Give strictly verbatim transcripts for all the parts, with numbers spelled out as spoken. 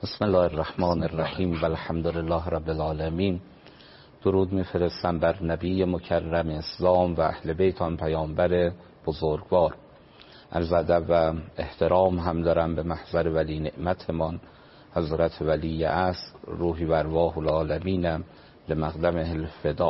بسم الله الرحمن الرحیم و الحمد لله رب العالمین. درود میفرستم بر نبی مکرم اسلام و اهل بیت آن پیامبر بزرگوار. عرض ادب و احترام هم دارم به محضر ولی نعمتمان حضرت ولی عصر، روحی و ارواح العالمین لمقدم الفدا.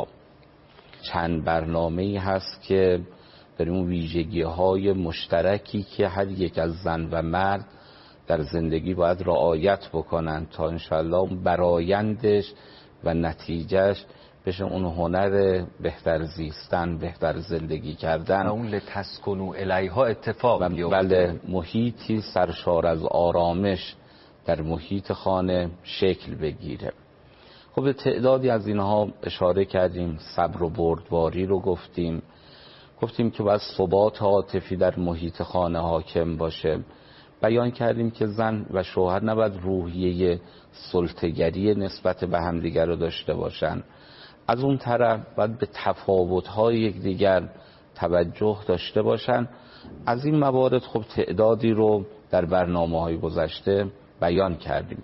چند برنامه‌ای هست که داریم اون ویژگی‌های مشترکی که هر یک از زن و مرد در زندگی باید رعایت بکنن تا انشاءالله برایندش و نتیجهش بشه اون هنر بهتر زیستن، بهتر زندگی کردن و اون لتسکنوا الیها اتفاق بیفته. بله، محیطی سرشار از آرامش در محیط خانه شکل بگیره. خب به تعدادی از اینها اشاره کردیم، صبر و بردباری رو گفتیم گفتیم که باید ثبات عاطفی در محیط خانه حاکم باشه. بیان کردیم که زن و شوهر نباید روحیه سلطه‌گری نسبت به همدیگر رو داشته باشن. از اون طرف باید به تفاوت‌های یکدیگر توجه داشته باشن. از این موارد خب تعدادی رو در برنامه‌های گذشته بیان کردیم.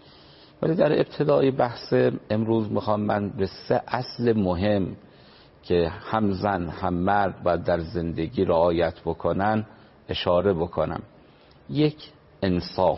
ولی در ابتدای بحث امروز میخوام من به سه اصل مهم که هم زن هم مرد باید در زندگی رعایت بکنن اشاره بکنم. یک، انصاف.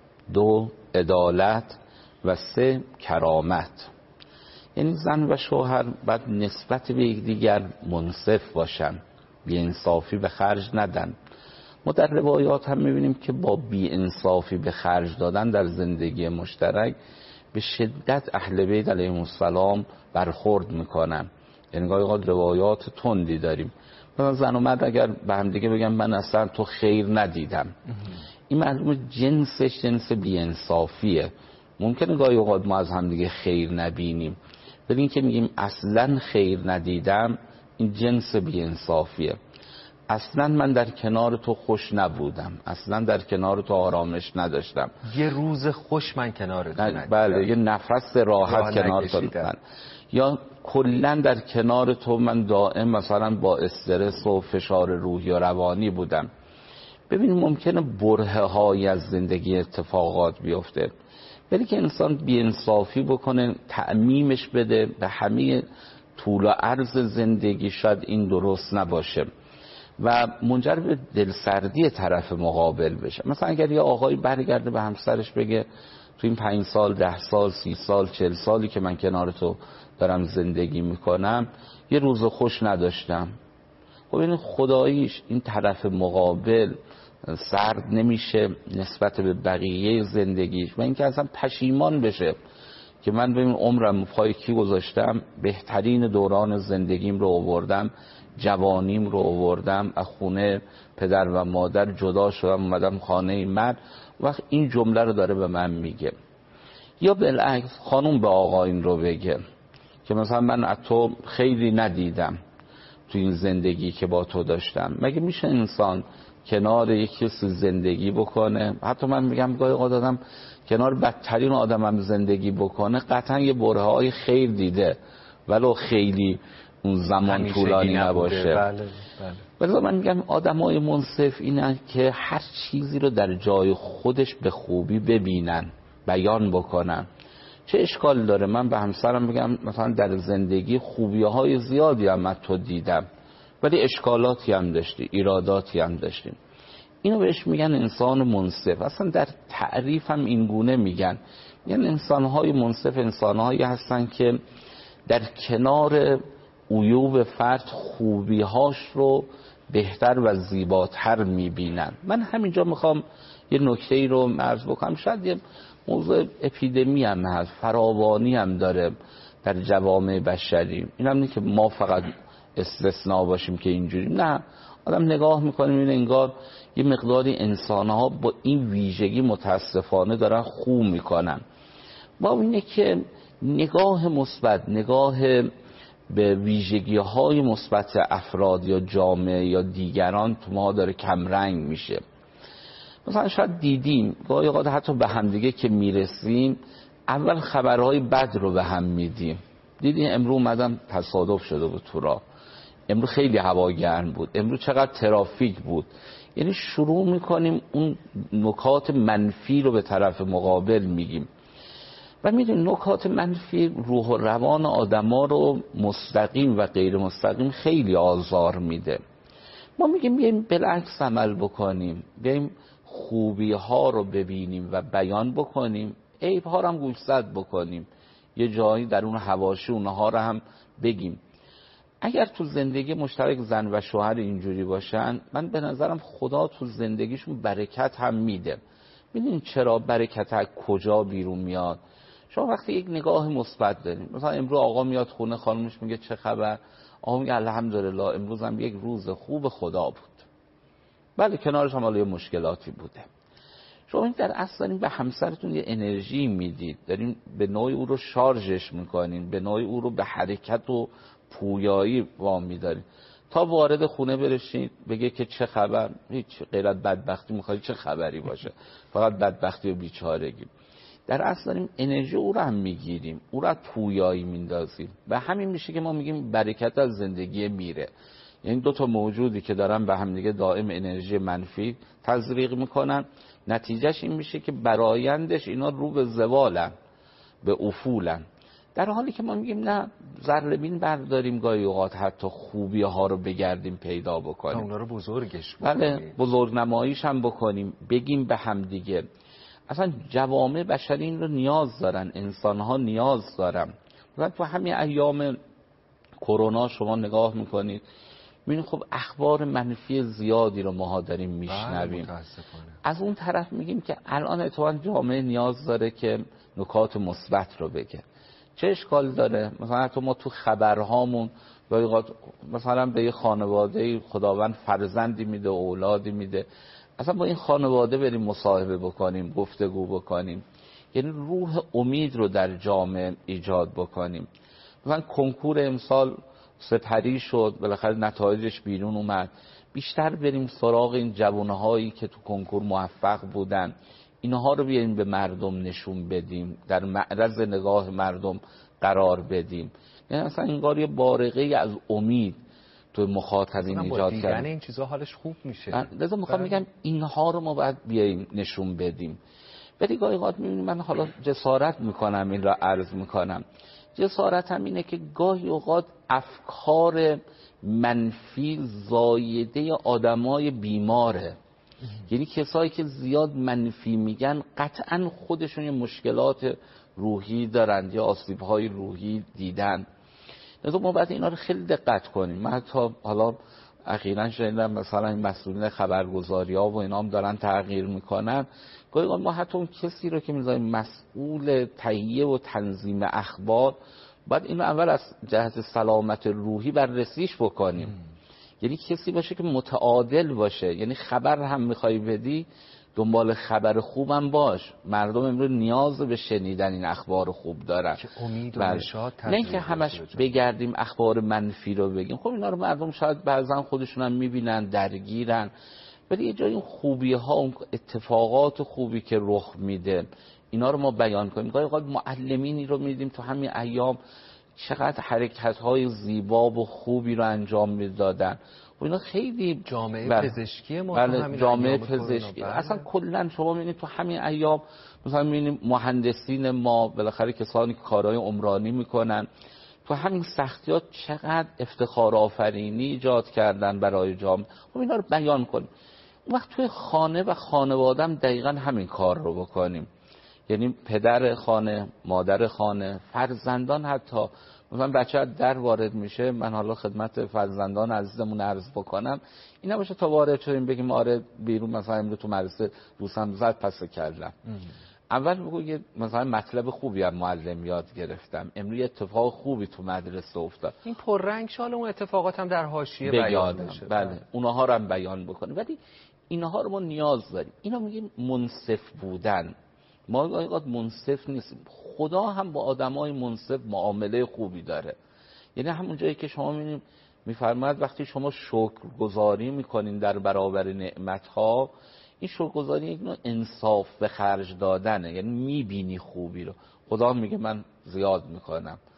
دو، عدالت. و سه، کرامت. یعنی زن و شوهر باید نسبت به یکدیگر منصف باشن، بی‌انصافی به خرج ندن. ما در روایات هم میبینیم که با بی‌انصافی به خرج دادن در زندگی مشترک به شدت اهل بیت علیهم السلام برخورد میکنن. یعنی گاهی اوقات روایات تندی داریم، مثلا زن و مرد اگر به هم دیگه بگن من اصلا تو خیر ندیدم، این معلومه جنسش جنس بی‌انصافیه. ممکنه گاهی اوقات ما از هم دیگه خیر نبینیم، ولی این که میگیم اصلا خیر ندیدم، این جنس بی‌انصافیه. اصلا من در کنار تو خوش نبودم، اصلا در کنار تو آرامش نداشتم، یه روز خوش من کنار تو ندیدم، بله، یه نفس راحت کنار تو ندیدم، یا کلا در کنار تو من دائم مثلا با استرس و فشار روحی و روانی بودم. ببین ممکنه برهه های از زندگی اتفاقات بیفته، ولی که انسان بی‌انصافی بکنه تعمیمش بده به همه طول و عرض زندگی، شاید این درست نباشه و منجر به دلسردی طرف مقابل بشه. مثلا اگر یه آقایی برگرده به همسرش بگه تو این پنج سال، ده سال، سی سال، چل سالی که من کنار تو دارم زندگی میکنم یه روز خوش نداشتم، خب این خداییش این طرف مقابل سرد نمیشه نسبت به بقیه زندگیش و اینکه اصلا پشیمان بشه که من ببین عمرم پای کی گذاشتم، بهترین دوران زندگیم رو آوردم، جوانیم رو آوردم، از خونه پدر و مادر جدا شدم اومدم خانه مرد. وقت این جمله رو داره به من میگه. یا بالعکس خانوم به آقا این رو بگه که مثلا من از تو خیلی ندیدم تو این زندگی که با تو داشتم. مگه میشه انسان کنار یک کسی زندگی بکنه؟ حتی من میگم گاهی اوقات آدم کنار بدترین آدمم زندگی بکنه قطعا یه برهه های خیر دیده ولو خیلی اون زمان طولانی نباشه. بله بله. ولی من میگم آدمای منصف اینن که هر چیزی رو در جای خودش به خوبی ببینن، بیان بکنن. چه اشکال داره من به همسرم بگم مثلا در زندگی خوبی‌های زیادی هم از تو دیدم ولی اشکالاتی هم داشتی، ایراداتی هم داشتیم. اینو بهش میگن انسان منصف. اصلا در تعریف هم این گونه میگن، یعنی انسان‌های منصف انسان‌هایی هستن که در کنار عیوب فرد خوبی‌هاش رو بهتر و زیباتر میبینن. من همینجا میخوام یه نکته‌ای رو عرض بکنم، شاید یه موضوع اپیدمی هم هست، فراوانی هم داره در جوامع بشری. این هم نیست که ما فقط استثناء باشیم که اینجوری، نه، آدم نگاه میکنه میبینه انگار یه مقداری انسان‌ها با این ویژگی متاسفانه دارن خو میکنن. با اینه که نگاه مثبت، نگاه به ویژگی‌های مثبت افراد یا جامعه یا دیگران تو ما داره کمرنگ میشه. مثلا شاید دیدیم گاهی اوقات حتی به همدیگه که میرسیم اول خبرهای بد رو به هم میدیم. دیدیم امروز اومدم تصادف شده بود تو راه، امروز خیلی هوا گرم بود، امروز چقدر ترافیک بود. یعنی شروع میکنیم اون نکات منفی رو به طرف مقابل میگیم و میدونیم نکات منفی روح و روان آدما رو مستقیم و غیر مستقیم خیلی آزار میده. ما میگیم بیایم بالعکس عمل بکنیم، بیایم خوبی ها رو ببینیم و بیان بکنیم، عیب ها رو هم گوشزد بکنیم، یه جایی در اون حواشی اونها رو هم بگیم. اگر تو زندگی مشترک زن و شوهر اینجوری باشن، من به نظرم خدا تو زندگیشون برکت هم میده. میدونین چرا؟ برکت از کجا بیرون میاد؟ شما وقتی یک نگاه مثبت دارین، مثلا امروز آقا میاد خونه، خانمش میگه چه خبر؟ آقا میگه الحمدلله امروز هم یک روز خوب خدا بود. بله کنارش هم حالا مشکلاتی بوده. شما این در اصل دارین به همسرتون یه انرژی میدید، دارین به نوعی او رو شارژش میکنین، به نوعی او رو به حرکت و پویایی وامی دارین. تا وارد خونه برشین بگه که چه خبر؟ هیچ، غیر از بدبختی میخوای چه خبری باشه؟ فقط بدبختی و بیچارگی. در اصل داریم انرژی او رو هم میگیریم، او رو پویایی میندازیم و همین میشه که ما میگیم برکت از زندگی میره. یعنی دو تا موجودی که دارن به هم دیگه دائم انرژی منفی تزریق میکنن، نتیجهش این میشه که برایندش اینا رو به زوالن، به افولن. در حالی که ما میگیم نه، ذره‌بین برداریم، گاهی اوقات حتی خوبی ها رو بگردیم پیدا بکنیم، اونا رو بزرگش بکنیم، بله بزرگ نماییش هم بکنیم، بگیم به هم دیگه. اصلا جوامع بشری این رو نیاز دارن، انسان ها نیاز دارن. مثلا تو همین ایام کرونا شما نگاه میکنید میبینید خب اخبار منفی زیادی رو ما داریم میشنویم. از اون طرف میگیم که الان اتفاقا جامعه نیاز داره که نکات مثبت رو بگه. چه اشکال داره؟ مثلا حتی ما تو خبرهامون مثلا به یه خانواده خداوند فرزندی میده، اولادی میده، اصلا با این خانواده بریم مصاحبه بکنیم، گفتگو بکنیم، یعنی روح امید رو در جامعه ایجاد بکنیم. مثلا کنکور امسال سپری شد، بالاخره نتایجش بیرون اومد، بیشتر بریم سراغ این جوانهایی که تو کنکور موفق بودن، اینها رو بیاریم به مردم نشون بدیم، در معرض نگاه مردم قرار بدیم. یعنی مثلا انگار یه بارقه از امید تو مخاطبین ایجاد کردن. دیدن این چیزا حالش خوب میشه. لذا میخوام میگم اینها رو ما باید بیاییم نشون بدیم. ولی گاهی اوقات میبینیم، من حالا جسارت میکنم این را عرض میکنم، جسارتم اینه که گاهی اوقات افکار منفی زایده آدمای بیماره. یعنی کسایی که زیاد منفی میگن قطعا خودشون یه مشکلات روحی دارن یا آسیب‌های روحی دیدن. لذا ما باید اینا رو خیلی دقت کنیم. من حتی حالا اخیراً شنیدم مثلا این مسئولین خبرگزاری‌ها و اینا هم دارن تغییر میکنن. گاهی ما حتی اون کسی رو که میذاریم مسئول تهیه و تنظیم اخبار، باید اینو اول از جهت سلامت روحی بررسیش بکنیم. ام. یعنی کسی باشه که متعادل باشه، یعنی خبر هم میخوای بدی دنبال خبر خوبم باش. مردم امروز نیاز به شنیدن این اخبار خوب دارن که امید و نشاط، نه اینکه همش بگردیم اخبار منفی رو بگیم. خب اینا رو مردم شاید بعضا خودشون هم میبینن، درگیرن، ولی یه جایی خوبی ها، اون اتفاقات خوبی که رخ میده اینا رو ما بیان کنیم. گاهی اوقات معلمینی رو میدیم تو همین ایام چقدر حرکت های زیبا و خوبی رو انجام میدادن و اینا خیلی جامعه بله. پزشکی ما بله. تو همین جامعه پزشکی بله. اصلا کلا شما میبینید تو همین ایام مثلا میبینید مهندسین ما بالاخره کسانی که کارهای عمرانی میکنن تو همین سختیات چقدر افتخار آفرینی ایجاد کردن برای جامعه. خب اینا رو بیان کنیم. اون وقت توی خانه و خانواده هم دقیقا همین کار رو بکنیم. یعنی پدر خانه، مادر خانه، فرزندان، حتی مثلا بچه در وارد میشه، من حالا خدمت فرزندان عزیزمون عرض بکنم، این نباشه تا وارد شدیم بگیم آره بیرون مثلا امروز تو مدرسه دوستم زد پس کردم. اول بگو یه مثلا مطلب خوبی از معلم یاد گرفتم، امروز اتفاق خوبی تو مدرسه افتاد، این پررنگ شال اون اتفاقات هم در حاشیه بیان بشه. بله اونها رو هم بیان بکنیم. ولی اینها رو ما نیاز داریم. اینا میگیم منصف بودن. ما اوقات منصف نیستیم. خدا هم با آدمای منصف معامله خوبی داره. یعنی همون جایی که شما میبینید میفرماید وقتی شما شکرگزاری میکنین در برابر نعمتها، این شکرگزاری یک نوع انصاف به خرج دادنه. یعنی میبینی خوبی رو، خدا میگه من زیاد میکنم.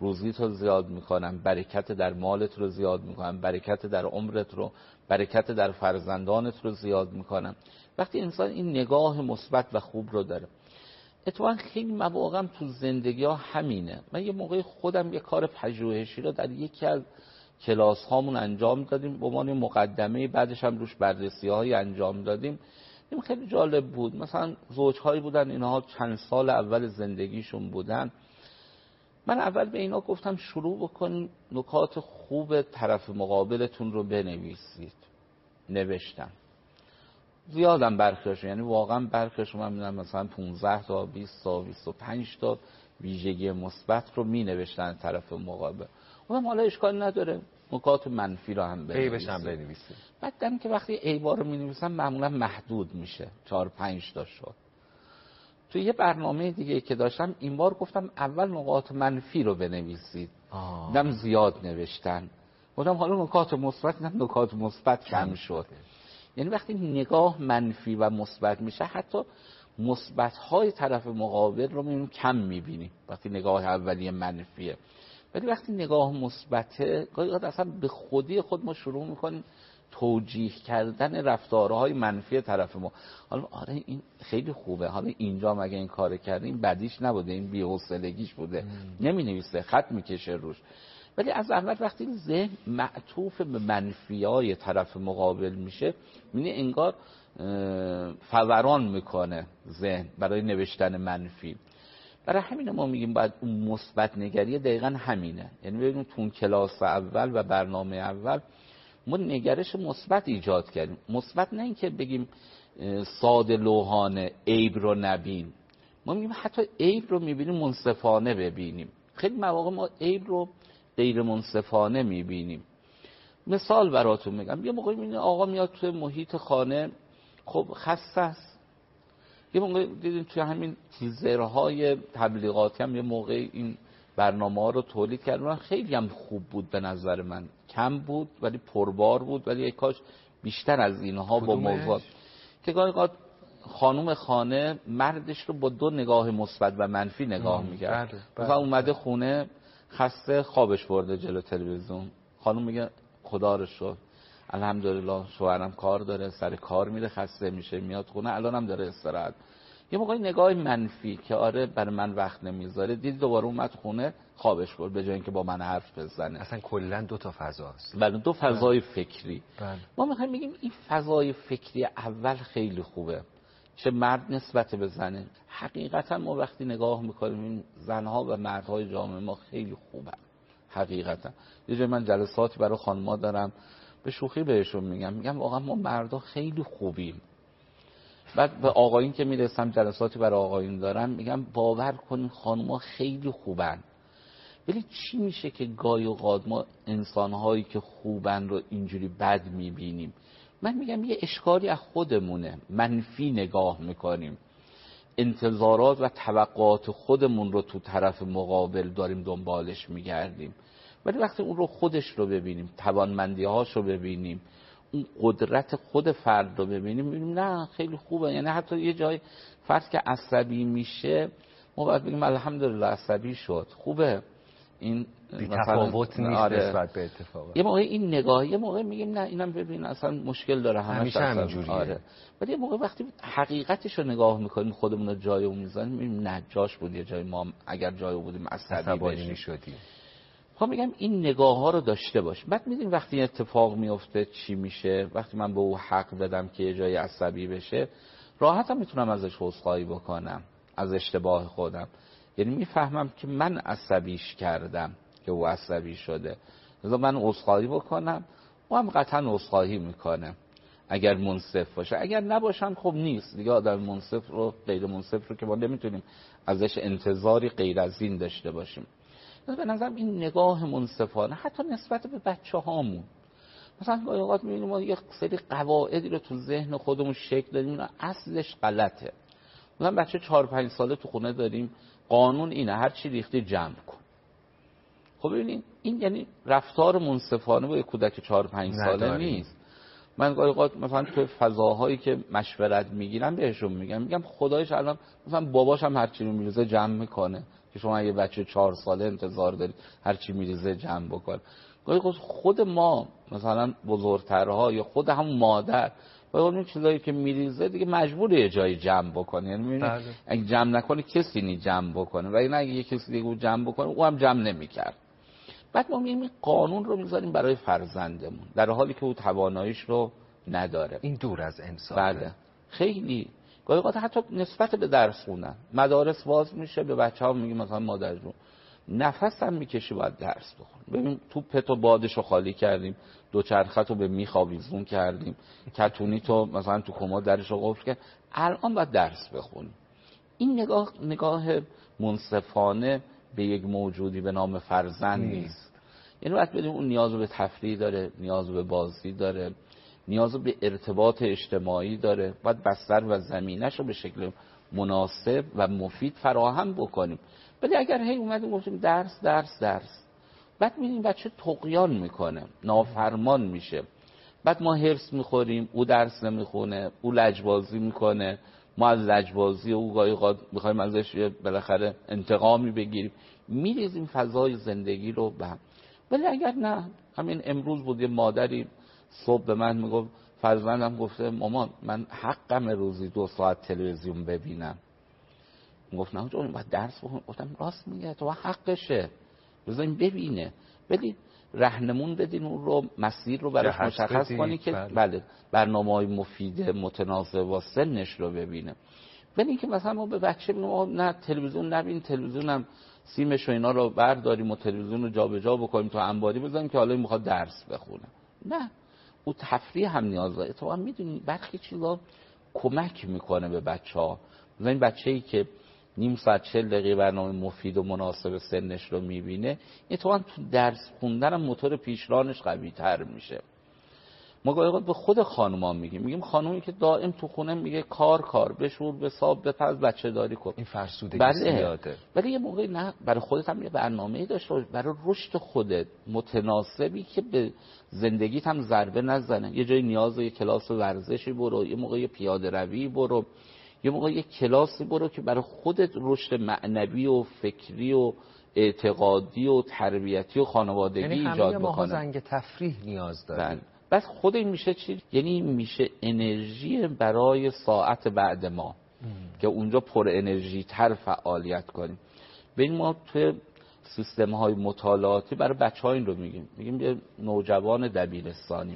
روزیت رو زیاد میکنم، برکت در مالت رو زیاد میکنم، برکت در عمرت رو، برکت در فرزندانت رو زیاد میکنم. وقتی انسان این نگاه مثبت و خوب رو داره، اتفاقا خیلی مواقع تو زندگی ها همینه. من یه موقع خودم یه کار پژوهشی رو در یکی از کلاس هامون انجام دادیم، به عنوان مقدمه، بعدش هم روش بررسی های انجام دادیم. این خیلی جالب بود. مثلا زوجهایی بودن، اینها چند سال اول زندگیشون بودن. من اول به اینا گفتم شروع بکنید نکات خوب طرف مقابلتون رو بنویسید. نوشتم زیادم برخیاشون، یعنی واقعا برخیاشون من میدونم مثلا پانزده تا بیست تا بیست و پنج تا ویژگی مثبت رو می نوشتن طرف مقابل. اونم حالا اشکال نداره نکات منفی رو هم عیبش هم بنویسید. بعد دیدم که وقتی عیبا رو می نویسن معمولا محدود میشه، چهار پنج تا شد. تو یه برنامه دیگه که داشتم این بار گفتم اول نکات منفی رو بنویسید. دیدم زیاد نوشتن، گفتم حالا نکات مثبت، دیدم نکات مثبت کم شد. یعنی وقتی نگاه منفی و مثبت میشه، حتی مثبت‌های طرف مقابل رو می‌بینیم کم می‌بینیم وقتی نگاه اولیه منفیه. ولی وقتی نگاه مثبته، گاهی اصلا به خودی خود ما شروع می‌کنیم توجیه کردن رفتارهای منفی طرف ما. حالا آره این خیلی خوبه، حالا اینجا مگه این کار کردیم بدیش نبوده، این بی‌حوصلگیش بوده، نمی‌نویسه، خط می‌کشه روش. ولی از اول وقتی ذهن معطوف به منفیای طرف مقابل میشه، می‌بینی انگار فوران میکنه ذهن برای نوشتن منفی. برای همین ما میگیم باید اون مثبت نگری دقیقاً همینه. یعنی ببینیم تو کلاس اول و برنامه اول ما نگرش مثبت ایجاد کردیم. مثبت نه اینکه بگیم ساده لوحانه عیب رو نبین، ما میگیم حتی عیب رو میبینیم منصفانه ببینیم. خیلی مواقع ما عیب رو غیر منصفانه میبینیم. مثال براتون میگم، یه موقعی میبینید آقا میاد توی محیط خانه، خب خسته است. یه موقع دیدیم توی همین تیزرهای تبلیغاتی هم یه موقع این برنامه ها رو تولید کردن، خیلی هم خوب بود به نظر من. کم بود ولی پربار بود، ولی یک کاش بیشتر از اینها با موضوع که گاهی اوقات خانم خانه مردش رو با دو نگاه مثبت و منفی نگاه میکرد. مثلا اومده خونه خسته، خوابش برده جلو تلویزیون، خانم میگه خدا رو شکر الحمدلله شوهرم کار داره، سر کار میره، خسته میشه، میاد خونه الانم داره استراحت. یه موقعی نگاه منفی که آره برای من وقت نمیذاره، دید دوباره اومد خونه خوابش برد به جای اینکه با من حرف بزنه. اصلا کلا دو تا فضاست. بله دو فضای بله. فکری بله. ما میخوایم بگیم این فضای فکری اول خیلی خوبه، چه مرد نسبت به زنه. حقیقتا ما وقتی نگاه میکنیم این زنها و مردهای جامعه ما خیلی خوبن. حقیقتا یه جای من جلساتی برای خانم‌ها دارم، به شوخی بهشون میگم میگم واقعا ما مردا خیلی خوبیم. بعد به آقایون که میرسم جلساتی برای آقایون دارم میگم باور کنین خانم‌ها خیلی خوبن. ولی چی میشه که گاهی اوقات ما انسان‌هایی که خوبن رو اینجوری بد میبینیم؟ من میگم یه اشکالی از خودمونه، منفی نگاه میکنیم، انتظارات و توقعات خودمون رو تو طرف مقابل داریم دنبالش میگردیم. ولی وقتی اون رو خودش رو ببینیم، توانمندی‌هاش رو ببینیم، اون قدرت خود فرد رو ببینیم، میبینیم نه خیلی خوبه. یعنی حتی یه جای فرد که عصبی میشه ما باید بگیم الحمدلله عصبی شد، خوبه، این بی تفاوت نیست آره. نسبت به اتفاقات. یه موقع این نگاه، یه موقع میگیم نه اینم ببین اصلا مشکل داره، همش همینجوریه. آره. ولی یه موقع وقتی حقیقتش رو نگاه میکنیم، خودمون رو جای اون میذاریم، میبینیم نه جاش بود، یه جای ما اگر جای بودیم عصبی میشدیم. خب میگم این نگاه ها رو داشته باش. بعد میدونیم وقتی اتفاق میفته چی میشه. وقتی من به او حق بدم که یه جای عصبی بشه، راحت هم میتونم ازش عذرخواهی بکنم از اشتباه خودم. یعنی میفهمم که من عصبیش کردم که او عصبی شده، لذا من عذرخواهی بکنم، او هم قطعا عذرخواهی میکنه اگر منصف باشه. اگر نباشم خب نیست دیگه. آدم منصف رو غیر منصف رو که ما نمیتونیم ازش انتظاری غیر از این داشته باشیم. به نظرم این نگاه منصفانه حتی نسبت به بچه هامون، مثلا گاهی اوقات میبینیم ما یک سری قواعدی رو تو ذهن خودمون شکل دادیم اینا اصلش غلطه. مثلا بچه چهار پنج ساله تو خونه داریم، قانون اینه هر چی ریختی جمع کن. خب ببینید این یعنی رفتار منصفانه با یک کودک چهار پنج ساله نیست. من گاهی اوقات مثلا تو فضاهایی که مشورت میگیرم بهشون میگم میگم خدایش الان مثلا باباش هم هر چی رو میریزه جمع میکنه که شما یه بچه چهار ساله انتظار دارید هر چی میریزه جمع بکنه. گاهی اوقات خود ما مثلا بزرگترها یا خود هم مادر گاهی اوقات این چیزایی که میریزه دیگه مجبوره یه جایی جمع بکنه، یعنی میبینی اگه جمع نکنه کسی نی جمع بکنه و اگه یه کسی دیگه جمع بکنه او هم جمع نمیکرد. بعد ما میگیم قانون رو میذاریم برای فرزندمون در حالی که او تواناییش رو نداره. این دور از انصافه. بله خیلی گاهی اوقات حتی نسبت به درس خوندن مدارس باز میشه به بچه‌ها میگیم مثلا مادر جون نفس هم میکشی باید درس بخون. ببین توپتو بادشو خالی کردیم، دوچرخه‌تو به میخ آویزون کردیم، کتونی تو مثلا تو کمد درشو قفل کرد، الان باید درس بخونی. این نگاه نگاه منصفانه به یک موجودی به نام فرزند نیست. یعنی باید بدیم اون نیاز به تفریح داره، نیاز به بازی داره، نیاز به ارتباط اجتماعی داره، باید بستر و زمینش رو به شکل مناسب و مفید فراهم بکنیم. ولی اگر هی اومدیم گفتیم درس درس درس، بعد می‌بینیم بچه طغیان میکنه، نافرمان میشه، بعد ما هرس میخوریم، او درس نمیخونه، او لجبازی میکنه، ما از لجبازی او گاهی اوقات میخوایم ازش بالاخره انتقامی بگیریم، میریزیم فضای زندگی رو به هم. ولی اگر نه، همین امروز بود یه مادری صبح به من میگفت فرزندم گفته مامان من حقم روزی دو ساعت تلویزیون ببینم. گفت نه جون باید درس بخونم. گفتم راست میگه تو حقشه بذاریم ببینه، ولی راهنمون بدین اون رو، مسیر رو براش مشخص کنی که بله, بله برنامه‌های مفید متناسب با سنش رو ببینه. ولی اینکه مثلا ما به بچه بگیم نه تلویزیون نبین، تلویزیونم سیمش و اینا رو برداریم و تلویزیون رو جابجا بکنیم تو انباری بذاریم که حالا میخواد درس بخونه. نه، او تفریح هم نیاز داره. تو هم میدونی برخی چیزا کمک میکنه به بچه‌ها. مثلا این بچه‌ای که نیم ساعت چهل دقیقه برنامه مفید و مناسب سنش رو میبینه، اتفاقا تو درس خوندن هم موتور پیشرانش قوی تر میشه. ما گاهی به خود خانوما میگیم میگیم خانومی که دائم تو خونه میگه کار کار بشور بساب بپز بچه داری کن، این فرسودگی بله. زیاده. ولی یه موقعی نه، برای خودت هم یه برنامه‌ای داشته باش برای رشد خودت متناسبی که به زندگیت هم ضربه نزنه. یه جای نیاز یه کلاس ورزشی برو، یه موقع یه پیاده روی برو، یه موقع یه کلاسی برو که برای خودت رشد معنوی و فکری و اعتقادی و تربیتی و خانوادگی یعنی ایجاد بکنه. یعنی همه ماها زنگ تفریح نیاز داریم. بس خود این میشه چی؟ یعنی میشه انرژی برای ساعت بعد ما ام. که اونجا پر انرژی تر فعالیت کنیم. ببین ما توی سیستم های مطالعاتی برای بچه ها این رو میگیم میگیم یه نوجوان دبیرستانی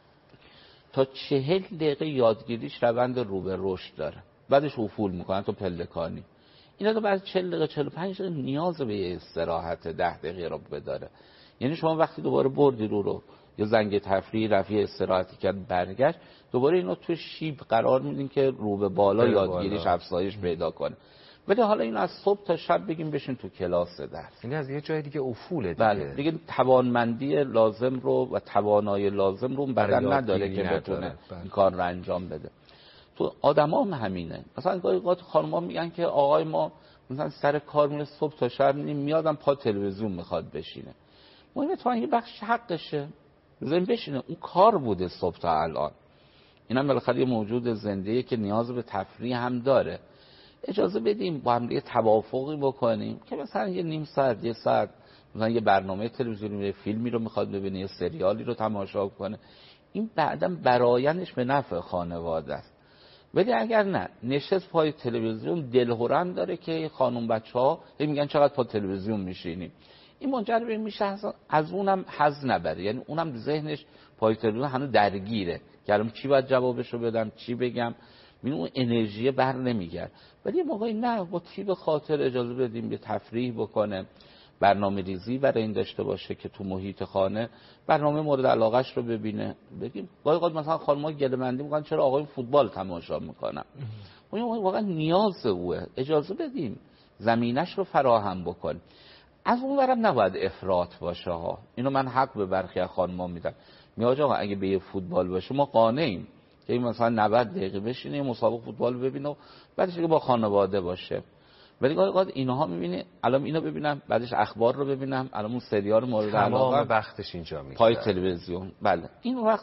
تا چهل دقیقه یادگیریش روند رو به رشد داره، بعدش افول میکنن تو پلکانی. اینا تو بعد چهل دقیقه چهل و پنج دقیقه نیاز به یه استراحت ده دقیقه رو بداره. یعنی شما وقتی دوباره بردی رو رو یا زنگ تفریح رفیع استراحتی کرد برگشت، دوباره اینو تو شیب قرار میدین که رو به بالا یادگیریش افزایش پیدا کنه. ولی حالا اینو از صبح تا شب بگیم بشین تو کلاس درس، یعنی از یه جای دیگه افوله دیگه. بله دیگه توانمندی لازم رو و توانایی لازم رو بدن نداره که بتونه این کار رو انجام بده. تو آدم هم همینه. مثلا گاهی اوقات خانم‌ها میگن که آقای ما مثلا سر کار میره صبح تا شب میادم پا تلویزیون میخواد بشینه. مهمه تو یه بخش حقشه بذاریم بشینه، اون کار بوده صبح تا الان. اینم بالاخره یه موجود زنده‌ایه که نیاز به تفریح هم داره. اجازه بدیم با هم دیگه توافقی بکنیم که مثلا یه نیم ساعت یه ساعت مثلا یه برنامه تلویزیونی، یه فیلمی رو میخواد ببینه، یه سریالی رو تماشا کنه، این بعداً برآیندش به نفع خانواده است. ولی اگر نه نشست پای تلویزیون دلهرم داره که خانم بچه‌ها میگن چقدر پای تلویزیون میشینیم، این منجر به میشه از اونم حظ نبره، یعنی اونم ذهنش پای تلویزیون هنوز درگیره که الان چی باید جوابشو بدم چی بگم، این اون انرژی بر نمیگرد. ولی یه موقعی نه با طیب خاطر اجازه بدیم به تفریح بکنه، برنامه ریزی برای این داشته باشه که تو محیط خانه برنامه مورد علاقهش رو ببینه. بگیم گاهی اوقات مثلا خانم‌ها گله‌مندی می‌کنن چرا آقای فوتبال تماشا می‌کنن، اون واقعا نیاز اوه، اجازه بدیم زمینش رو فراهم بکن. از اون ورم نباید افراط باشه ها، اینو من حق به برخی از خانم‌ها میدم. میگه آقا اگه به فوتبال باشه ما قانعیم که این مثلا نود دقیقه بشینه مسابقه فوتبال ببینه و بعدش دیگه با خانواده باشه. ولی گاهی اوقات اینها می‌بینی الان اینو ببینم بعدش اخبار رو ببینم، الان اون سریال مورد علاقه تمام وقتش اینجا میگذره پای تلویزیون. بله این وقت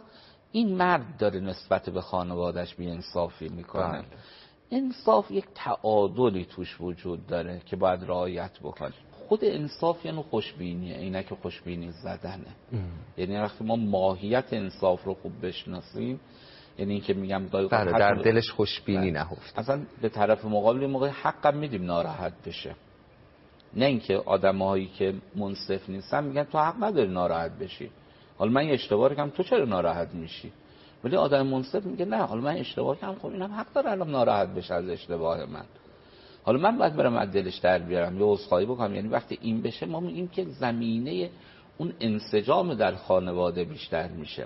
این مرد داره نسبت به خانوادهش بی‌انصافی میکنه. بله. انصاف یک تعادلی توش وجود داره که باید رعایت بکنه. خود انصاف یعنی خوشبینیه، اینه که خوشبینی زدنه. ام. یعنی وقتی ما ماهیت انصاف رو خوب بشناسیم، یعنی این که میگم بله در دلش خوشبینی نهفت. اصلا به طرف مقابل موقع حقم میدیم ناراحت بشه، نه اینکه آدمایی که منصف نیستن میگن تو حق نداری ناراحت بشی، حالا من اشتباه کردم تو چرا ناراحت میشی؟ ولی آدم منصف میگه نه حالا من اشتباه کردم، خب اینم حق داره الان ناراحت بشه از اشتباه من، حالا من باید برم از دلش در بیارم یا عذرخواهی بکنم. یعنی وقتی این بشه ما میگیم که زمینه اون انسجام در خانواده بیشتر میشه.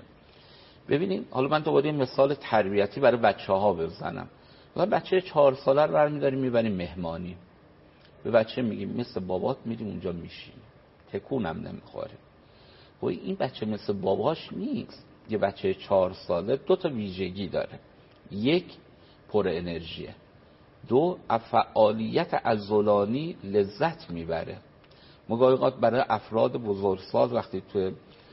ببینید حالا من دوباره مثال تربیتی برای بچه‌ها بزنم. مثلا بچه چهار ساله رو برمی‌داریم میبریم مهمانی، به بچه میگیم مثل بابات میریم اونجا میشینی، تکونم نمیخوره. و این بچه مثل باباش نیست. یه بچه چهار ساله دو تا ویژگی داره، یک پر انرژیه، دو فعالیت عضلانی لذت میبره. مگاهی برای افراد بزرگسال وقتی تو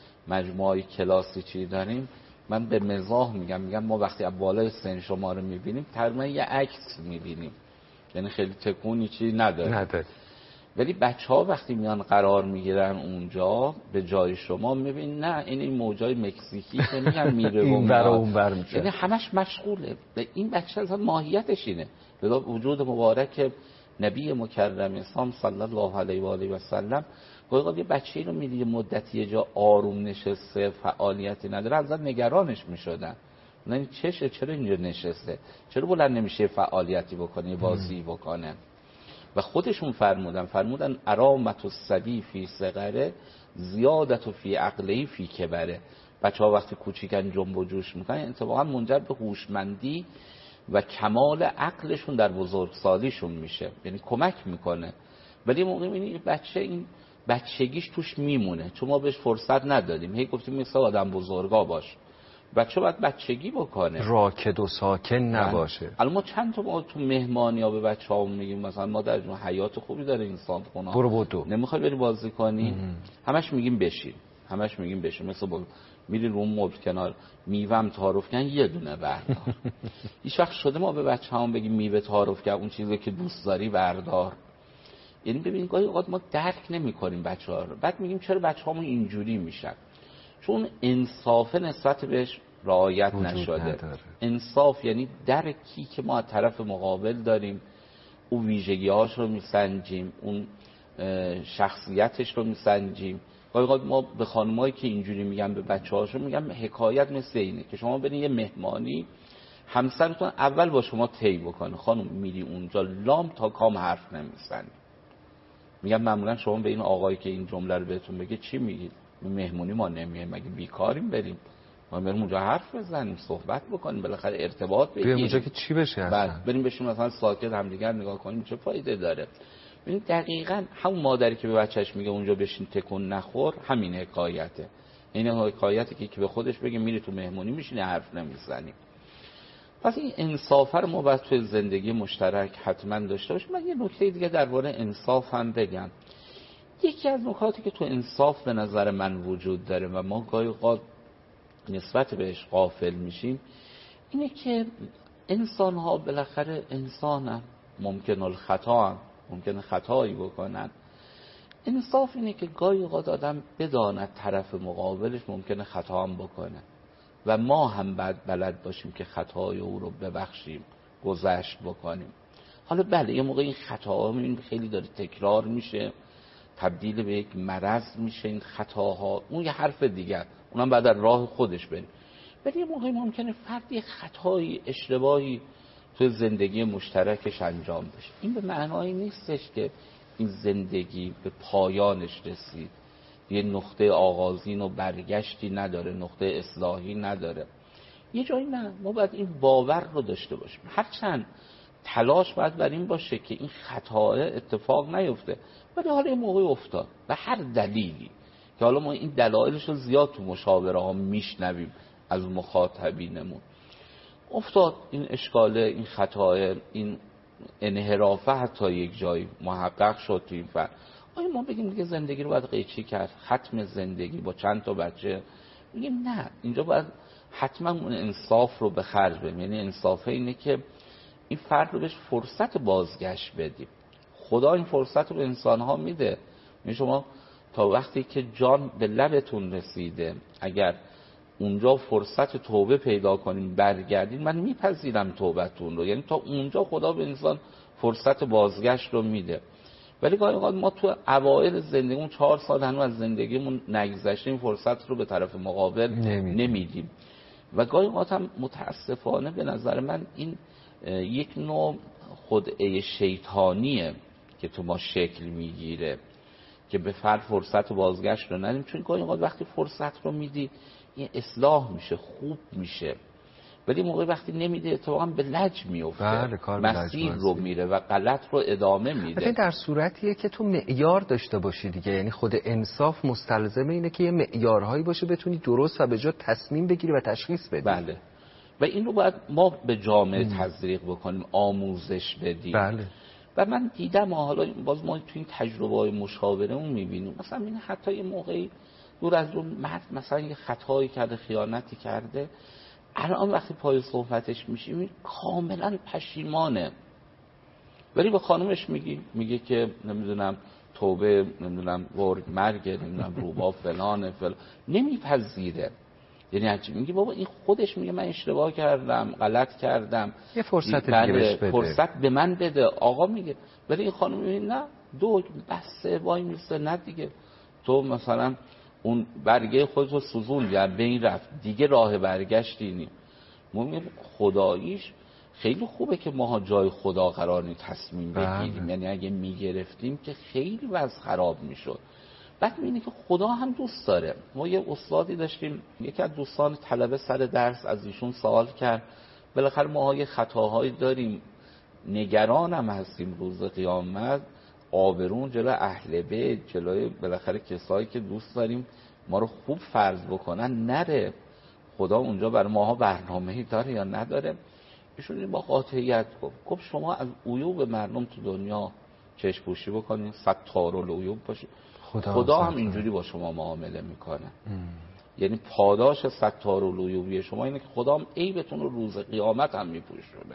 مجموعه کلاسی چی داریم، من به مزاح میگم میگم ما وقتی از بالای سن شما رو میبینیم تقریبا یه عکس میبینیم، یعنی خیلی تکونی چی نداره. نداره. ولی بچه ها وقتی میان قرار میگیرن اونجا به جای شما میبین نه این این موجای مکزیکی که میگن میره این بر اون بر میشه، یعنی همش مشغوله. این بچه اصلا ماهیتش اینه. لذا وجود مبارک نبی مکرم اسلام صلی الله علیه و آله و سلم گاهی یه بچه‌ای رو میدید مدتی یه جا آروم نشسته فعالیتی نداره ازش نگرانش میشدن، نه چشه چرا اینجا نشسته، چرا بلند نمیشه فعالیتی بکنه بازی بکنه. و خودشون فرمودن فرمودن ارامت الصبی فی صغره زیادت فی عقله فی کبره. بچه‌ها وقتی کوچیکن جنب و جوش میکنن اتفاقا منجر به هوشمندی و کمال عقلشون در بزرگسالیشون میشه، یعنی کمک میکنه. ولی موقع این بچه این بچگیش توش میمونه چون ما بهش فرصت ندادیم، هی گفتیم مثل آدم بزرگا باش. بچه باید بچگی بکنه، راکد و ساکن نباشه. الان ما چند تا ما تو مهمانی ها به بچه ها میگیم مثلا ما در جون حیات خوبی داره انسان خونه، برو بودو نمیخوای بری بازی کنی، همش میگیم بشین، همش میگیم بشین. مثل با میری رو مبل کنار میوهم تعارف کن یه دونه بردار. هیچ وقت شده ما به بچه هم بگیم میوه تعارف کن اون چیزی که دوست داری بردار. یعنی ببین گاهی اوقات ما درک نمی‌کنیم بچه‌ها رو، بعد میگیم چرا بچه‌هامون اینجوری میشن، چون انصاف نسبت بهش رعایت نشده. نداره. انصاف یعنی درکی که ما از طرف مقابل داریم، اون ویژگی‌هاش رو میسنجیم، اون شخصیتش رو میسنجیم. گاهی اوقات ما به خانمایی که اینجوری میگن به بچه‌هاشون میگم حکایت مثل اینه که شما برین یه مهمانی همسرتون اول با شما طی بکنه، خانم میری اونجا لام تا کام حرف نمیزنی. میگم معمولا شما به این آقایی که این جمله رو بهتون بگه چی میگید؟ مهمونی ما نمیایم، مگه بیکاریم بریم؟ ما بریم اونجا حرف بزنیم، صحبت بکنیم، بالاخره ارتباط بگیریم. بریم اونجا که چی بشه اصلا؟ بعد بریم بشیم مثلا ساکت همدیگر نگاه کنیم چه فایده داره؟ ببین دقیقاً همون مادری که به بچه‌ش میگه اونجا بشین تکون نخور، همین حکایته. این حکایتی که به خودش بگه میری تو مهمونی میشینی حرف نمیزنی. پس این انصاف رو ما باید توی زندگی مشترک حتما داشته باشیم. من یه نکته دیگه درباره انصاف هم بگم. یکی از نکاتی که تو انصاف به نظر من وجود داره و ما گاهی اوقات نسبت بهش غافل میشیم اینه که انسان ها بالاخره انسانن، ممکن الخطا هم ممکن خطایی بکنن. انصاف اینه که گاهی اوقات آدم بداند طرف مقابلش ممکنه خطا هم بکنه و ما هم باید بلد باشیم که خطای او رو ببخشیم، گذشت بکنیم. حالا بله یه موقع این خطاها میبینیم خیلی داره تکرار میشه، تبدیل به یک مرض میشه این خطاها، اون یه حرف دیگر، اونم بعد در راه خودش بریم. ولی یه موقع ممکنه فردی خطایی اشتباهی تو زندگی مشترکش انجام بشه. این به معنایی نیستش که این زندگی به پایانش رسید، یه نقطه آغازین و برگشتی نداره، نقطه اصلاحی نداره. یه جایی نه، ما باید این باور رو داشته باشیم، هرچند تلاش باید بر این باشه که این خطا اتفاق نیفته، ولی حالا یه موقعی افتاد به هر دلیلی که حالا ما این دلایلش رو زیاد تو مشاوره ها میشنویم از مخاطبینمون، افتاد این اشکاله، این خطا، این انحرافه حتی یک جایی محقق شد تو این فرد، آیا ما بگیم دیگه زندگی رو باید قیچی کرد، ختم زندگی با چند تا بچه؟ میگیم نه، اینجا باید حتما اون انصاف رو به خرج بدیم. یعنی انصاف اینه که این فرد رو بهش فرصت بازگشت بدیم. خدا این فرصت رو به انسان‌ها میده. یعنی شما تا وقتی که جان به لبتون رسیده اگر اونجا فرصت توبه پیدا کنیم برگردین، من میپذیرم توبتون رو. یعنی تا اونجا خدا به انسان فرصت بازگشت رو میده. ولی گاهی اوقات ما تو اوایل زندگیمون چهار سال هنوز از زندگیمون نگذشته این فرصت رو به طرف مقابل نمیدیم, نمیدیم. و گاهی اوقات هم متاسفانه به نظر من این یک نوع خدعه شیطانیه که تو ما شکل میگیره که به فرد فرصت بازگشت رو ندیم. چون گاهی اوقات وقتی فرصت رو میدی این اصلاح میشه، خوب میشه، ولی موقعی وقتی نمیده اتفاقا به لج میفته. بله، مسیر رو میره و غلط رو ادامه میده. این در صورتیه که تو معیار داشته باشی دیگه. یعنی خود انصاف مستلزم اینه که یه معیارهایی باشه بتونی درست و به جا تصمیم بگیری و تشخیص بدی. بله. و این رو باید ما به جامعه تزریق بکنیم، آموزش بدیم. بله. و من دیدم حالا باز ما تو این تجربه های مشاوره اون میبینیم، مثلا این حتی یه موقعی دور از اون مرد مثلا یه خطایی کرده، خیانتی کرده، الان وقتی پای صحبتش میشیم کاملا پشیمانه، ولی به خانومش میگی میگه که نمیدونم توبه، نمیدونم ورد مرگ، نمیدونم روبا فلانه فلان، نمیپذیره. یعنی هرچی میگه بابا این خودش میگه من اشتباه کردم، غلط کردم، یه فرصت دیگه بهش بده، فرصت به من بده. آقا میگه، ولی این خانم میگه نه دو بسه وای میسته، نه دیگه تو مثلا اون برگه خودتو سوزوندی، از بین رفت، دیگه راه برگشتی نی. ما میگیم خداییش خیلی خوبه که ما جای خدا قرار نی تصمیم بگیریم. یعنی اگه میگرفتیم که خیلی وضع خراب میشد. بعد میبینی که خدا هم دوست داره. ما یه استادی داشتیم، یکی از دوستان طلبه سر درس از ایشون سوال کرد، بالاخره ما یه خطاهایی داریم، نگرانم هستیم روز قیامت آبرون جلوی اهل بیت، جلوی بالاخره کسایی که دوست داریم ما رو خوب فرض بکنن نره، خدا اونجا برای ماها برنامه‌ای داره یا نداره؟ ایشون با قاطعیت گفت گفت شما از عیوب مردم تو دنیا چشم پوشی بکنید، ستار العیوب باشید، خدا, خدا هم اینجوری با شما معامله میکنه. ام. یعنی پاداش ستار العیوبی شما اینه که خدا هم عیبتون رو روز قیامت هم میپوشونه.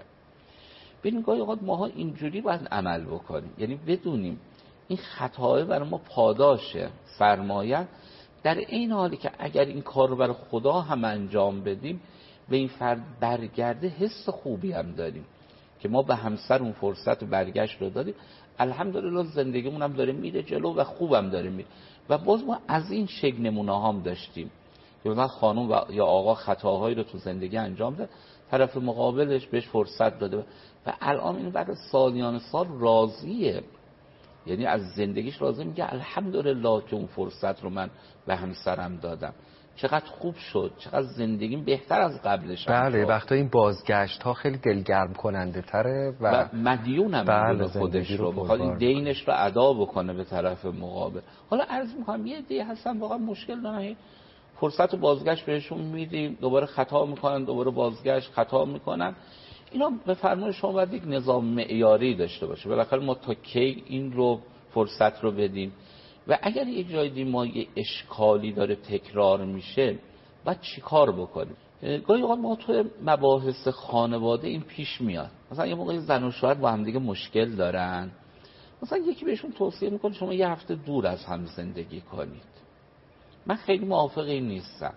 ببین گاهی اوقات ماها اینجوری باید عمل بکنیم، یعنی بدونیم این خطاها برای ما پاداشه، سرمایه، در این حالی که اگر این کار رو برای خدا هم انجام بدیم به این فرد برگرده حس خوبی هم داریم که ما به همسر اون فرصت برگشت رو دادیم، الحمدلله زندگیمون هم داره میره جلو و خوبم داره میره. و باز ما از این شکل نمونه هم داشتیم که مثلا خانم و یا آقا خطاهایی رو تو زندگی انجام داد، طرف مقابلش بهش فرصت داده و الان این بعد سالیان سال راضیه، یعنی از زندگیش راضی، میگه الحمدلله که اون فرصت رو من به همسرم دادم، چقدر خوب شد، چقدر زندگیم بهتر از قبلش شد. بله، وقتا این بازگشت ها خیلی دلگرم کننده تره و, و مدیون هم بله خودش رو میخواد این دینش رو ادا بکنه به طرف مقابل. حالا عرض میکنم یه دی هستن واقعا مشکل دارن، فرصت بازگشت بهشون میدیم، دوباره خطا میکنن، دوباره بازگشت خطا میکنن. اینا به فرمان شما باید یک نظام معیاری داشته باشه، بالاخره ما تا کی این رو فرصت رو بدیم و اگر یک جای دیم ما یه اشکالی داره تکرار میشه باید چی کار بکنیم. گاهی اوقات ما تو مباحث خانواده این پیش میاد، مثلا یه موقعی زن و شوهر با هم دیگه مشکل دارن، مثلا یکی بهشون توصیه میکنه شما یه هفته دور از هم زندگی کنید. من خیلی موافق این نیستم.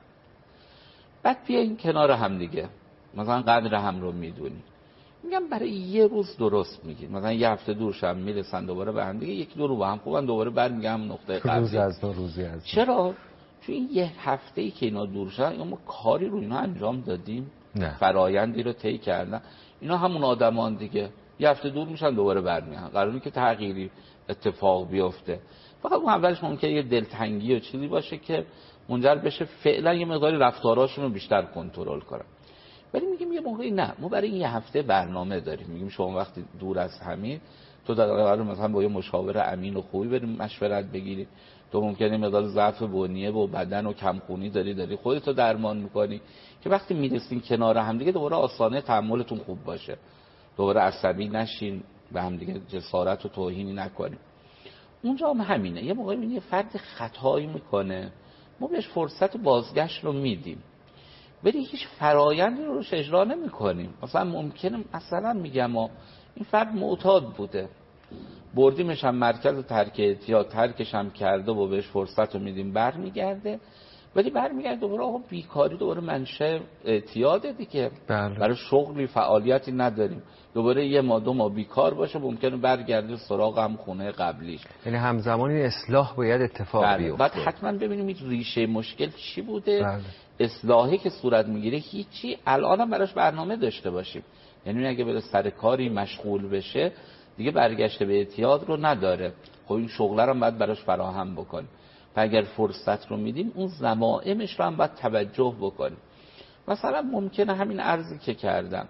بعد بیاین کنار هم دیگه، مثلا قدر هم رو میدونی، میگم برای یه روز درست میگید، مثلا یه هفته دور شب میرسن دوباره به هم دیگه، یک دو رو با هم خوبن، دوباره برمیگم نقطه قبلی. روز از دو روزی از دو. چرا؟ چون این یه هفته ای که اینا دور شدن یا ما کاری رو اینا انجام دادیم؟ نه. فرایندی رو طی کردن. اینا همون آدمان دیگه، یه هفته دور میشن دوباره برمیگن، قراره که تغییری اتفاق بیفته. فقط اون اولش ممکنه یه دلتنگی و چیزی باشه که منجر بشه فعلا یه مقداری رفتاراشون رو بیشتر کنترل کنن. ولی میگیم یه موقعی نه، ما برای این یه هفته برنامه داریم، میگیم شما وقتی دور از همین تو در قرار مثلا با یه مشاور امین و خوبی بریم مشورت بگیری، تو ممکنه مقدار ضعف بنیه و بدن و کمخونی داری داری خودت رو درمان میکنی که وقتی میرسین کنار هم دیگه دوباره آسانه تحملتون خوب باشه، دوباره عصبی نشین، به هم دیگه جسارت و توهینی نکنیم. اونجا هم همینه، یه موقعی یه فرد خطایی میکنه، ما بهش فرصت بازگشت رو میدیم، ولی هیچ فرایندی رو روش اجرا نمی کنیم. مثلا ممکنه مثلا میگم ما این فرد معتاد بوده، بردیمش هم مرکز ترک اعتیاد، ترکش هم کرده و بهش فرصت رو میدیم برمیگرده، ولی برمیگرده دوباره آقا بیکاری دوباره منشأ اعتیاده دیگه. بله. برای شغلی فعالیتی نداریم، دوباره یه ما دو ما بیکار باشه، ممکنه برگرده سراغ هم خونه قبلیش. یعنی همزمان این اصلاح باید اتفاق بله. بیفته. بعد حتما ببینیم این ریشه مشکل چی بوده. بله. اصلاحی که صورت میگیره هیچی الان هم براش برنامه داشته باشیم. یعنی اگه بره سر کاری مشغول بشه دیگه برگشته به اعتیاد رو نداره. خب این شغل رو هم باید براش فراهم بکنیم. و اگر فرصت رو میدیم اون ضمائمش رو هم باید توجه بکنیم. مثلا ممکنه همین عرضی که کردم،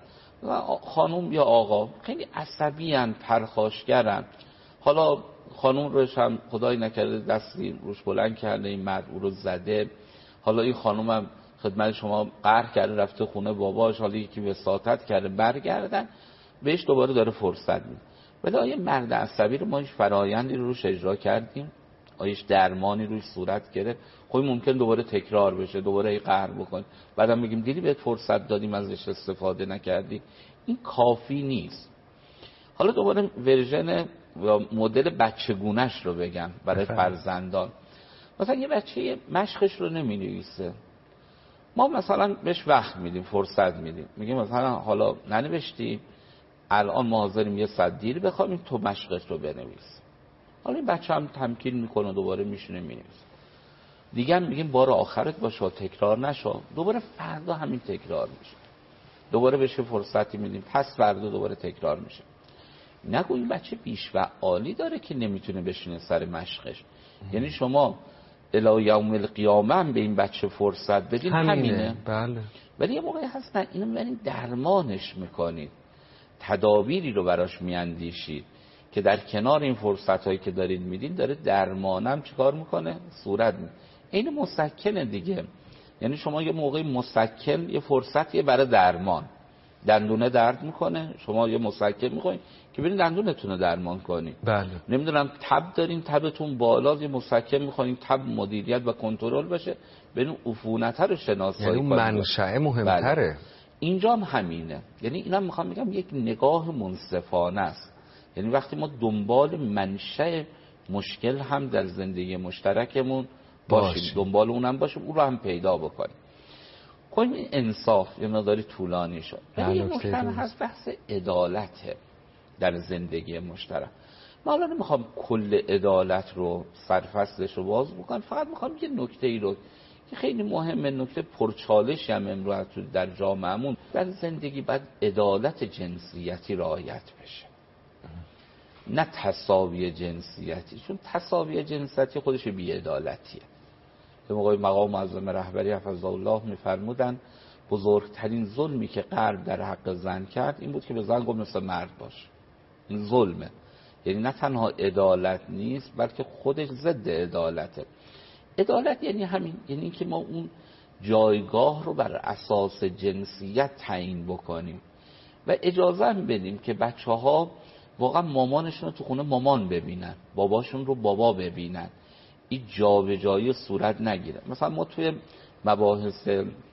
خانم یا آقا خیلی عصبی ان، پرخاشگرن، حالا خانم روش هم خدای نکرده دستی روش بلند کرده، این مرد او رو زده، حالا این خانم هم خدمت شما قهر کرده رفته خونه باباش، حالا یکی وساطت کرده، برگردن بهش دوباره داره فرصت میده. ولی آیا مرد عصبی رو ما هیچ فرایندی رو روش اجرا کردیم؟ آیا هیچ درمانی روش صورت گرفت؟ خب ممکن دوباره تکرار بشه، دوباره قهر بکنه، بعدم میگیم دیدی بهت فرصت دادیم ازش استفاده نکردی. این کافی نیست. حالا دوباره ورژن یا مدل بچگونش رو بگم برای فرزندان. مثلا یه بچه مشقش رو نمی‌نویسه، ما مثلا بهش وقت میدیم، فرصت میدیم، میگیم مثلا حالا ننوشتی، الان ما حاضریم یه صد دیر بخوابیم تو مشقش رو بنویس. حالا این بچه هم تمکین میکنه، دوباره میشونه مینویسه. دیگه هم میگیم بار آخرت باشه، تکرار نشو. دوباره فردا همین تکرار میشه، دوباره بهش فرصتی میدیم، پس فردا دوباره تکرار میشه. نگو این بچه بیش و عالی داره که نمیتونه بشینه سر مشقش. یعنی شما الی یوم القیامه هم به این بچه فرصت بدین، همینه, همینه. بله. ولی یه موقعی هست نه، اینو میبرین درمانش میکنید، تدابیری رو براش میاندیشید که در کنار این فرصت هایی که دارید میدین داره درمانم چیکار میکنه؟ صورت میکنه. این مسکنه دیگه. یعنی شما یه موقعی مسکن، یه فرصتیه برای درمان. دندونه درد میکنه، شما یه مسکن میخواین که برین دندونتون رو درمان کنین. بله. نمیدونم تب دارین، تبتون بالا، یه مسکن میخواین تب مدیریت و کنترل بشه، برین عفونت رو شناسایی کنین. یعنی منشأ مهمتره. بله. اینجا هم همینه. یعنی اینم میخوام بگم یک نگاه منصفانه است. یعنی وقتی ما دنبال منشأ مشکل هم در زندگی مشترکمون باشیم, باشیم. دنبال اونم باشیم، اون رو هم پیدا بکنیم. خب این انصاف یه مقداری طولانی شد. ولی یه نکته هست، بحث عدالته در زندگی مشترک. ما الان نمیخوام کل عدالت رو سرفصلش رو باز بکنم، فقط میخوام یه نکته ای رو که خیلی مهمه، نکته پرچالش هم امروز در جامعهمون، در زندگی باید عدالت جنسیتی رعایت بشه، نه تساوی جنسیتی. چون تساوی جنسیتی خودش بی‌عدالتیه. به موقع مقام معظم رهبری حفظه الله میفرمودن بزرگترین ظلمی که غرب در حق زن کرد این بود که به زن گفت مثل مرد باش. این ظلمه. یعنی نه تنها عدالت نیست بلکه خودش ضد عدالته. عدالت یعنی همین، یعنی که ما اون جایگاه رو بر اساس جنسیت تعیین بکنیم و اجازه هم بدیم که بچه ها واقعا مامانشون رو تو خونه مامان ببینن، باباشون رو بابا ببینن، این جابجایی صورت نگیره. مثلا ما توی مباحث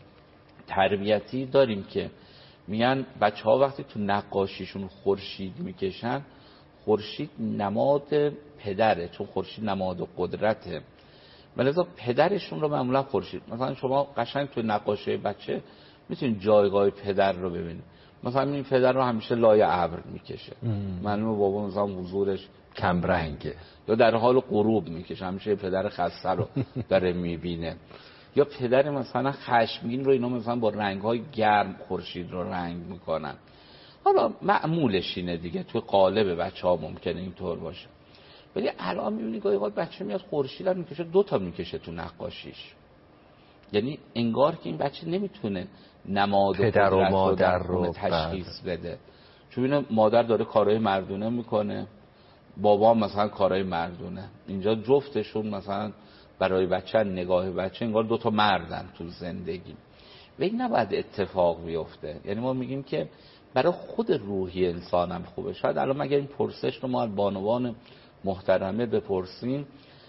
تربیتی داریم که میگن بچه ها وقتی تو نقاشیشون خورشید میکشن، خورشید نماد پدره، چون خورشید نماد قدرته، ولذا پدرشون رو معمولا خورشید. مثلا شما قشنگ تو نقاشی بچه میتونید جایگاه پدر رو ببینید. مثلا این پدر رو همیشه لای ابر میکشه، معلومه بابا مثلا حضورش کم رنگه، یا در حال غروب میکشه، همیشه پدر خسته رو داره میبینه. یا پدر مثلا خشمگین رو اینا مثلا با رنگ‌های گرم خورشید رو رنگ میکنن. حالا معمولش اینه دیگه، توی قالب بچه‌ها ممکنه اینطور باشه. ولی الان میبینی گاهی اوقات بچه میاد خورشید رو میکشه، دو تا میکشه تو نقاشیش. یعنی انگار که این بچه نمیتونه نماد پدر و مادر رو تشخیص بده. چون اینا مادر داره کارهای مردونه میکنه، بابا مثلا کارهای مردونه. اینجا جفتشون مثلا برای بچه نگاه بچه انگار دو تا مردن تو زندگی و این نباید اتفاق بیفته. یعنی ما میگیم که برای خود روحی انسانم خوبه. شاید الان مگر این پرسش رو ما از بانوان محترمه بپرسیم،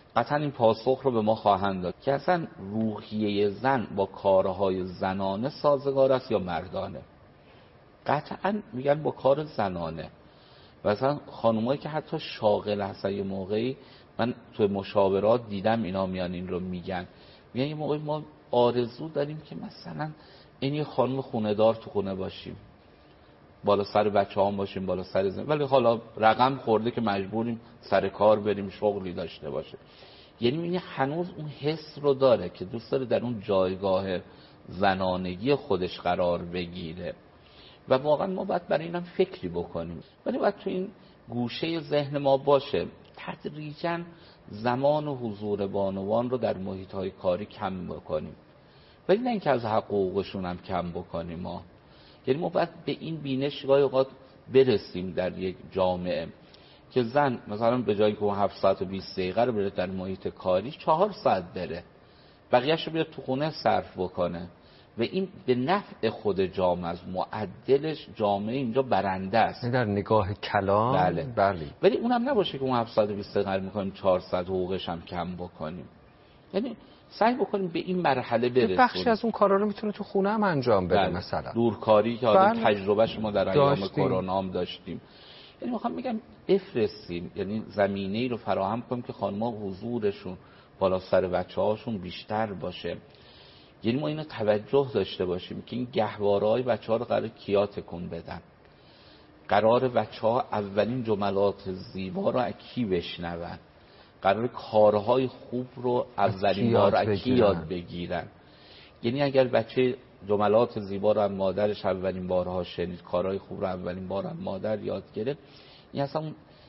قطعا این پاسخ رو به ما خواهند داد که اصلا روحیه زن با کارهای زنانه سازگار است یا مردانه. قطعا میگن با کار زنانه. مثلا خانومایی که حتی شاغل هستن، یه موقعی من تو مشاورات دیدم اینا میان این رو میگن، میگن یه موقعی ما آرزو داریم که مثلا این یه خانم خونه دار تو خونه باشیم، بالا سر بچه هم باشیم، بالا سر زن، ولی حالا رقم خورده که مجبوریم سر کار بریم، شغلی داشته باشه. یعنی این هنوز اون حس رو داره که دوست داره در اون جایگاه زنانگی خودش قرار بگیره و واقعا ما باید برای اینم فکری بکنیم، ولی باید تو این گوشه ذهن ما باشه تدریجاً زمان و حضور بانوان رو در محیط‌های کاری کم بکنیم، ولی نه اینکه از حقوقشون هم کم بکنیم. ما یعنی ما باید به این بینش گاهی اوقات برسیم در یک جامعه که زن مثلا به جایی که اون هفت ساعت و بیست دقیقه رو بره در محیط کاری، چهار ساعت بره، بقیه‌اش رو بیاد تو خونه صرف بکنه و این به نفع خود جامعه از معدلش جامعه اینجا برنده است در نگاه کلام. بله. بله. ولی اونم نباشه که اون هفت ساعت و بیست دقیقه می‌کنیم چهار ساعت حقوقش هم کم بکنیم. یعنی سعی بکنیم به این مرحله برسیم. بخشی از اون کارا رو میتونه تو خونه هم انجام بده. بله. مثلا دورکاری که حالا بله. تجربهش ما در ایام کرونا هم داشتیم. یعنی میخوام بگم بفرستیم، یعنی زمینه‌ای رو فراهم کنیم که خانم‌ها حضورشون بالا سر بچه‌هاشون بیشتر باشه. یعنی ما اینو توجه داشته باشیم که این گهواره‌های بچه‌ها رو قرار کیا تکون بدن، قرار بچه‌ها اولین جملات زیبا رو از کی بشنون، قرار کارهای خوب رو اولین بار از کی یاد بگیرن. یعنی اگر بچه جملات زیبا رو از مادرش اولین بارها شنید، کارهای خوب رو اولین بار از مادر یاد گرفت، این اصلا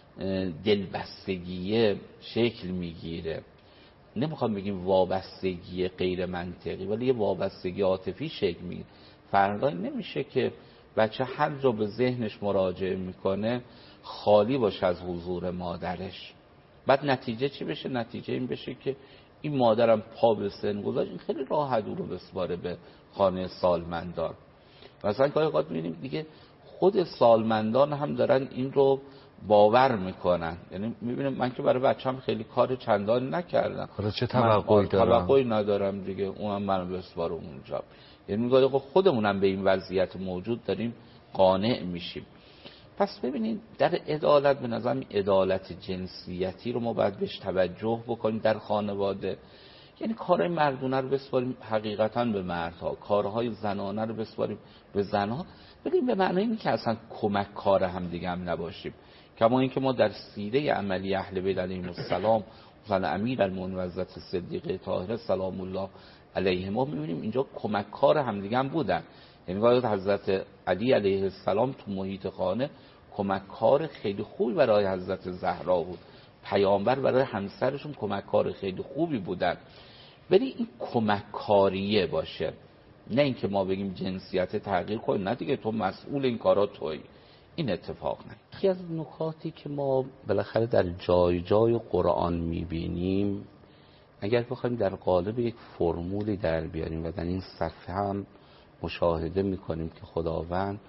دلبستگیه شکل میگیره. نمیخوام بگیم وابستگی غیر منطقی، ولی یه وابستگی عاطفی شکل میگیره. فردا نمیشه که بچه هر جا به ذهنش مراجعه میکنه خالی باشه از حضور مادرش. بعد نتیجه چی بشه؟ نتیجه این بشه که این مادرم پا به سن گذاشت، این خیلی راحت او رو بسپاره به خانه سالمندان. مثلا گاهی اوقات می‌بینیم دیگه خود سالمندان هم دارن این رو باور میکنن. یعنی میبینم من که برای بچه‌م خیلی کار چندان نکردم، حالا چه توقعی دارم؟ توقعی ندارم دیگه، اونم منو بسپاره اونجا. یعنی میگه خودمونم به این وضعیت موجود داریم قانع میشیم. پس ببینید در عدالت به نظرم عدالت جنسیتی رو ما باید بهش توجه بکنیم در خانواده. یعنی کارهای مردونه رو بسپاریم حقیقتاً به مردها، کارهای زنانه رو بسپاریم به زنها، ولی به معنی اینه که اصلا کمک کار هم دیگه هم نباشیم. کما اینکه ما در سیره عملی اهل بیت علیهم السلام مثلا امیر المؤمنین و حضرت صدیقه طاهره سلام الله علیهم ما می‌بینیم اینجا کمک کار هم دیگه هم بودن. یعنی وقتی حضرت علی علیه السلام تو محیط خانه کمک کار خیلی خوبی برای حضرت زهرا بود، پیامبر برای همسرشون کمک کار خیلی خوبی بودن. ولی این کمک کاریه باشه، نه اینکه ما بگیم جنسیت تغییر کنیم، نه دیگه تو مسئول این کارا تویی. این اتفاق نه. یکی از نکاتی که ما بالاخره در جای جای قرآن میبینیم، اگر بخوایم در قالب یک فرمولی در بیاریم و در این صفحه هم مشاهده میکنیم که خداوند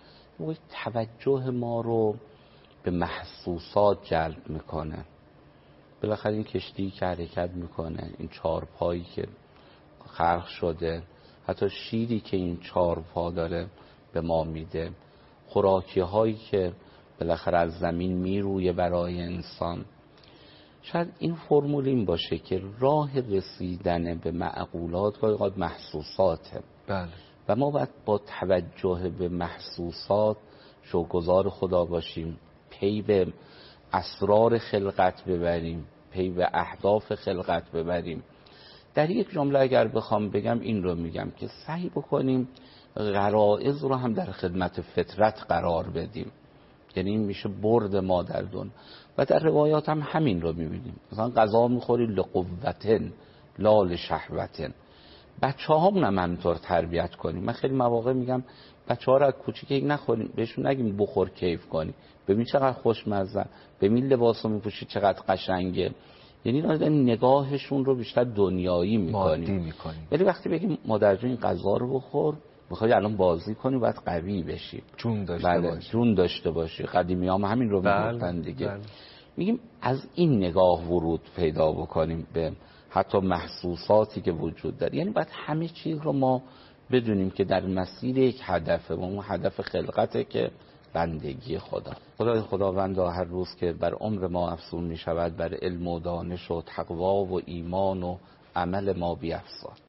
توجه ما رو به محسوسات جلب میکنه. بالاخره این کشتی که حرکت میکنه، این چهار پایی که خلق شده، حتی شیری که این چهار پا داره به ما میده، خوراکی هایی که بالاخره از زمین میرویه برای انسان. شاید این فرمول این باشه که راه رسیدن به معقولات و محسوساته. بله. و ما باید با توجه به محسوسات شکرگزار خدا باشیم، پی به اسرار خلقت ببریم، پی به اهداف خلقت ببریم. در یک جمله اگر بخوام بگم این رو میگم که سعی بکنیم غرائز رو هم در خدمت فطرت قرار بدیم. یعنی این میشه برد ما در دون. و در روایات هم همین رو میبینیم، مثلا غذا میخوری لقوتن لا لشهوتن. بچه هامون هم همینطور تربیت کنیم. من خیلی مواقع میگم بچه ها رو از کوچیک نخوریم، بهشون نگیم بخور کیف کنی، ببین چقدر خوشمزه، ببین لباسو میپوشی چقدر قشنگه. یعنی نگاهشون رو بیشتر دنیایی میکنیم. ولی وقتی بگیم مادر جون این غذا رو بخور، میخوای الان بازی کنی، باید قوی بشی، جون داشته بله، باشی. جون داشته باشی. قدیمی هم همین رو میگفتن دیگه. بله. میگیم از این نگاه ورود پیدا بکنیم به حتی محسوساتی که وجود داره. یعنی باید همه چیز رو ما بدونیم که در مسیر یک هدفه و اون هدف خلقته که بندگی خدا. خدای خداوند هر روز که بر عمر ما افزون می شود بر علم و دانش و تقوا و ایمان و عمل ما بیفزاد.